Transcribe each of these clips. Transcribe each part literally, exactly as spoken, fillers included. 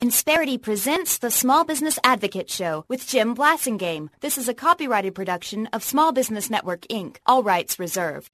Insperity presents the Small Business Advocate Show with Jim Blasingame. This is a copyrighted production of Small Business Network, Incorporated. All rights reserved.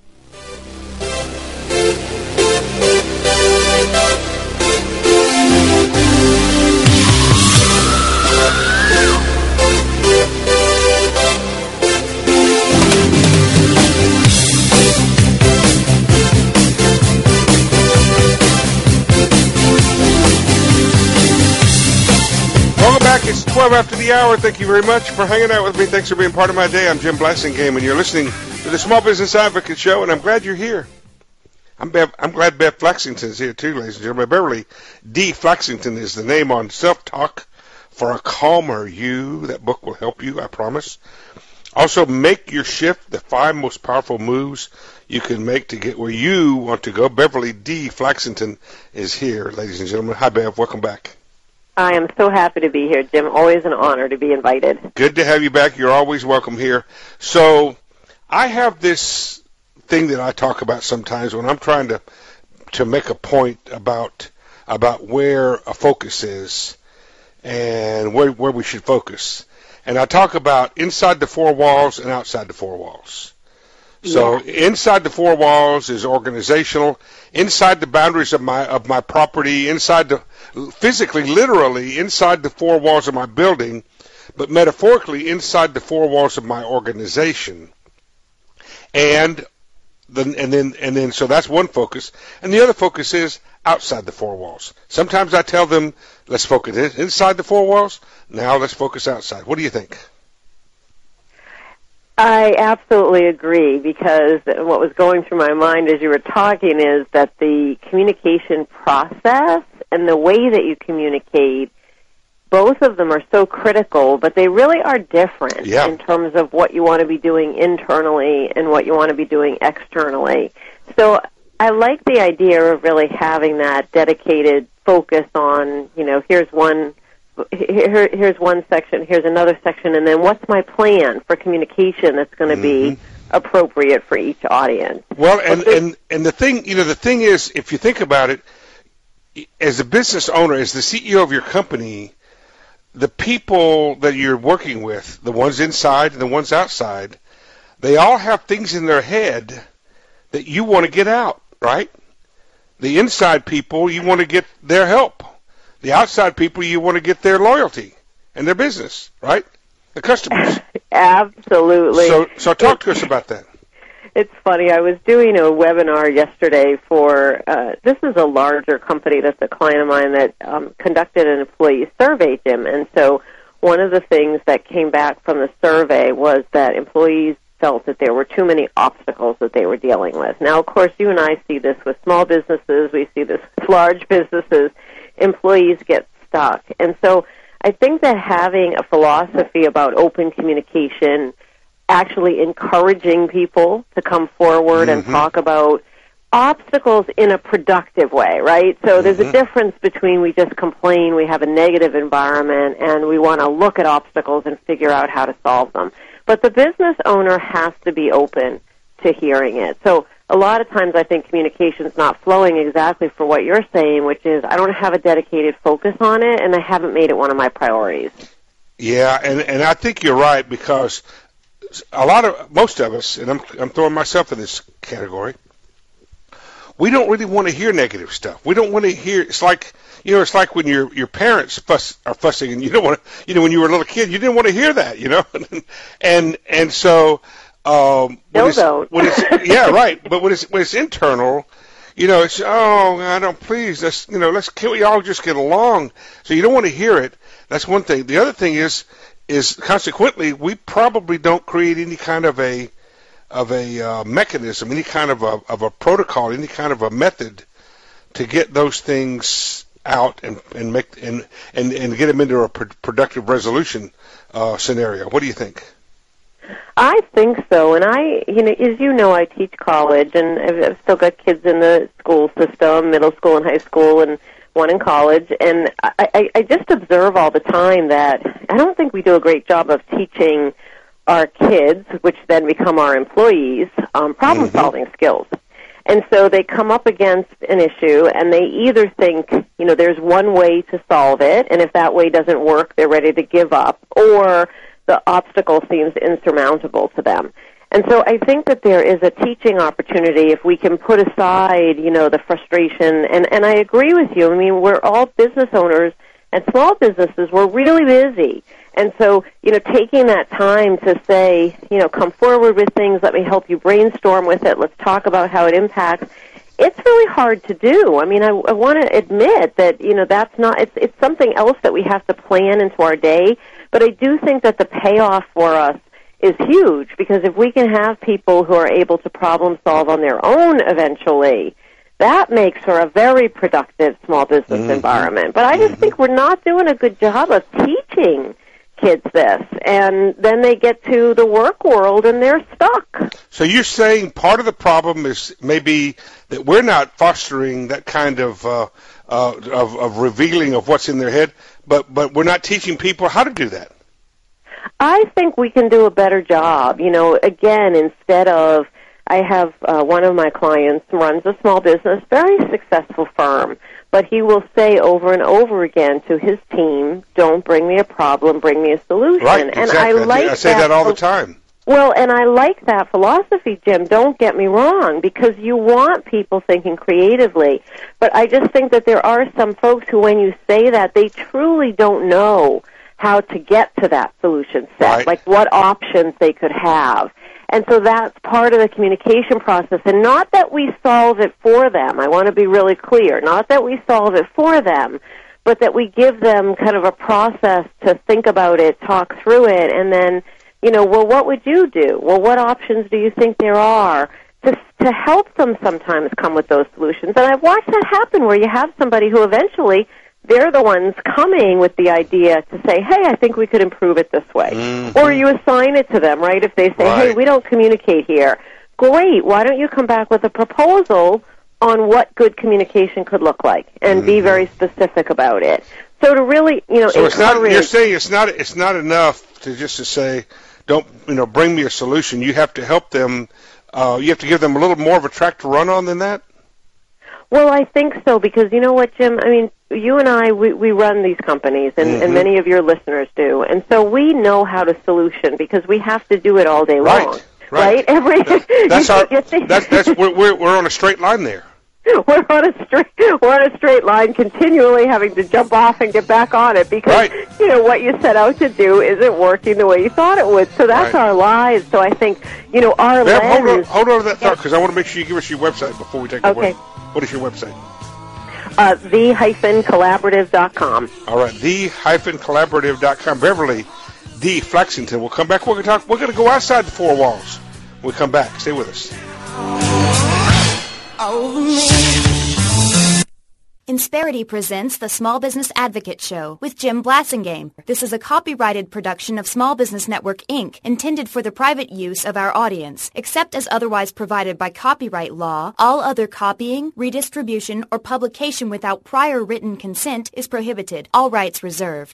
Welcome back. It's twelve after the hour. Thank you very much for hanging out with me. Thanks for being part of my day. I'm Jim Blasingame, and you're listening to the Small Business Advocate Show, and I'm glad you're here. I'm, Bev, I'm glad Bev Flaxington is here, too, ladies and gentlemen. Beverly D. Flaxington is the name on Self-Talk for a Calmer You. That book will help you, I promise. Also, Make Your Shift, the five most powerful moves you can make to get where you want to go. Beverly D. Flaxington is here, ladies and gentlemen. Hi, Bev. Welcome back. I am so happy to be here, Jim. Always an honor to be invited. Good to have you back. You're always welcome here. So I have this thing that I talk about sometimes when I'm trying to to make a point about about where a focus is and where where we should focus. And I talk about inside the four walls and outside the four walls. So yeah. Inside the four walls is organizational. Inside the boundaries of my of my property, inside the physically, literally, inside the four walls of my building, but metaphorically inside the four walls of my organization. And then and then and then so that's one focus. And the other focus is outside the four walls. Sometimes I tell them, let's focus inside the four walls. Now let's focus outside. What do you think? I absolutely agree, because what was going through my mind as you were talking is that the communication process and the way that you communicate, both of them are so critical, but they really are different yeah. in terms of what you want to be doing internally and what you want to be doing externally. So I like the idea of really having that dedicated focus on, you know, here's one Here, here's one section, here's another section, and then what's my plan for communication that's going to mm-hmm. be appropriate for each audience? Well, and, and, and the thing, you know, the thing is, if you think about it, as a business owner, as the C E O of your company, the people that you're working with, the ones inside and the ones outside, they all have things in their head that you want to get out, right? The inside people, you want to get their help. The outside people, you want to get their loyalty and their business, right? The customers. Absolutely. So, so talk to us about that. It's funny. I was doing a webinar yesterday for, uh, this is a larger company that's a client of mine that um, conducted an employee survey, Jim. And so one of the things that came back from the survey was that employees felt that there were too many obstacles that they were dealing with. Now, of course, you and I see this with small businesses. We see this with large businesses. Employees get stuck. And so I think that having a philosophy about open communication, actually encouraging people to come forward mm-hmm. and talk about obstacles in a productive way, right? So mm-hmm. there's a difference between we just complain, we have a negative environment, and we want to look at obstacles and figure out how to solve them. But the business owner has to be open to hearing it. So a lot of times I think communication's not flowing exactly for what you're saying, which is I don't have a dedicated focus on it, and I haven't made it one of my priorities. Yeah, and, and I think you're right, because a lot of, most of us, and I'm, I'm throwing myself in this category, we don't really want to hear negative stuff. We don't want to hear, it's like, you know, it's like when your your parents fuss, are fussing, and you don't want to, you know, when you were a little kid, you didn't want to hear that, you know, and and so, um, when no, it's, don't. when it's, yeah, right, but when it's when it's internal, you know, it's, oh, I don't, please, let's, you know, let's, can we all just get along? So you don't want to hear it. That's one thing. The other thing is, is consequently, we probably don't create any kind of a, of a uh, mechanism, any kind of a, of a protocol, any kind of a method to get those things out and, and make, and, and, and get them into a pr- productive resolution uh, scenario. What do you think? I think so, and I, you know, as you know, I teach college, and I've still got kids in the school system, middle school and high school, and one in college, and I, I, I just observe all the time that I don't think we do a great job of teaching our kids, which then become our employees, um, problem-solving mm-hmm. skills. And so they come up against an issue, and they either think, you know, there's one way to solve it, and if that way doesn't work, they're ready to give up, or the obstacle seems insurmountable to them. And so I think that there is a teaching opportunity if we can put aside, you know, the frustration. And, and I agree with you. I mean, we're all business owners and small businesses. We're really busy. And so, you know, taking that time to say, you know, come forward with things, let me help you brainstorm with it, let's talk about how it impacts, it's really hard to do. I mean, I, I want to admit that, you know, that's not, it's, it's something else that we have to plan into our day. But I do think that the payoff for us is huge, because if we can have people who are able to problem solve on their own eventually, that makes for a very productive small business mm-hmm. environment. But I just mm-hmm. think we're not doing a good job of teaching kids this, and then they get to the work world and they're stuck. So you're saying part of the problem is maybe that we're not fostering that kind of uh, uh, of, of revealing of what's in their head, but but we're not teaching people how to do that. I think we can do a better job. You know, again, instead of, I have uh, one of my clients runs a small business, very successful firm, but he will say over and over again to his team, don't bring me a problem, bring me a solution. Right, and exactly. I like I say that, that all the time. Well, and I like that philosophy, Jim. Don't get me wrong, because you want people thinking creatively. But I just think that there are some folks who, when you say that, they truly don't know how to get to that solution set, right. like what options they could have. And so that's part of the communication process. And not that we solve it for them. I want to be really clear. Not that we solve it for them, but that we give them kind of a process to think about it, talk through it, and then, you know, well, what would you do? Well, what options do you think there are? To, to help them sometimes come with those solutions. And I've watched that happen where you have somebody who eventually they're the ones coming with the idea to say, hey, I think we could improve it this way. Mm-hmm. Or you assign it to them, right? If they say, right. hey, we don't communicate here. Great. Why don't you come back with a proposal on what good communication could look like and mm-hmm. be very specific about it? So to really, you know, so it's encourage... not, you're saying it's not, it's not enough to just to say, don't, you know, bring me a solution. You have to help them. Uh, you have to give them a little more of a track to run on than that? Well, I think so, because you know what, Jim? I mean, you and I, we, we run these companies, and, mm-hmm. and many of your listeners do. And so we know how to solution because we have to do it all day right, long. Right, right. Every that's, that's our, that's, that's, we're, we're, we're on a straight line there. We're on a straight, we're on a straight line, continually having to jump off and get back on it because, right. you know, what you set out to do isn't working the way you thought it would. So that's right. our lives. So I think, you know, our Bev, lens... Hold on, hold on to that thought, because I want to make sure you give us your website before we take a okay. break. What is your website? Uh, the dash collaborative dot com. All right, the dash collaborative dot com. Beverly D. Flaxington. We'll come back. We're going to talk. We're going to go outside the four walls. We'll come back. Stay with us. Insperity presents the Small Business Advocate Show with Jim Blasingame. This is a copyrighted production of Small Business Network, Incorporated, intended for the private use of our audience. Except as otherwise provided by copyright law, all other copying, redistribution, or publication without prior written consent is prohibited. All rights reserved.